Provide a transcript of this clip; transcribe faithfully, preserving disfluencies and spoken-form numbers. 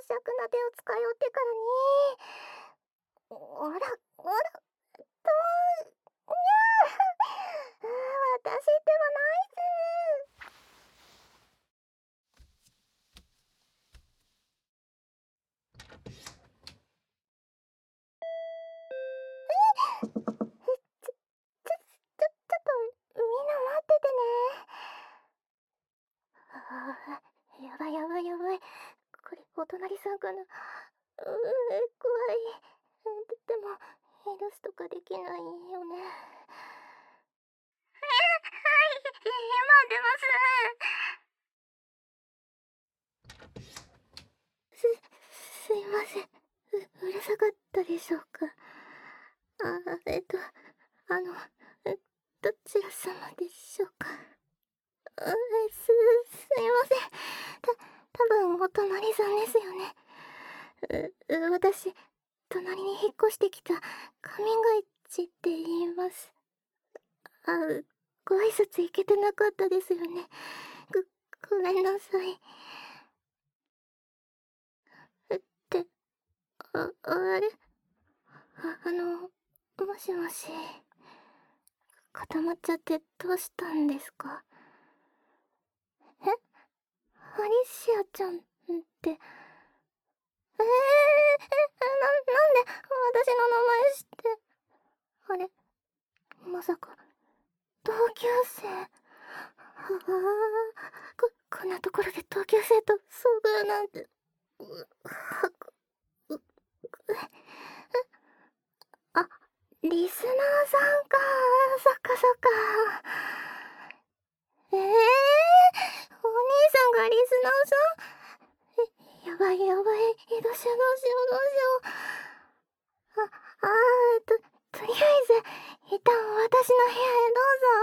癪な手を使いよってからに。おら、おら、と、にゃー私ってはないぜー。えちょ、ちょ、ちょ、ちょっと、みんな待っててね。ああ、やばいやばいやばい。これ、お隣さんかな。うー、怖い。で、でも、許すとかできないよね。え、はい、今出ます。す、すいません。う、うるさかったでしょうか。あ、えっと、あの、どちら様でしょうか。う、す、すいません。た、多分お隣さんですよね。う、私、隣に引っ越してきた上が一って言います。あ、ご挨拶行けてなかったですよね。ご、ごめんなさい。えって、あ、あれあ、あの、もしもし。固まっちゃってどうしたんですか？え？アリシアちゃんって、えー、え、な、なんで私の名前知って、あれ、まさか、同級生。はあ、こ、こんなところで同級生と遭遇なんて、う、は、う、う、あ、リスナーさんか。そっかそっか。ええー、お兄さんがリスナーさん。え、やばいやばい。どうしようどうしようどうしよう。あ、あーと、とりあえず、一旦私の部屋へどうぞ。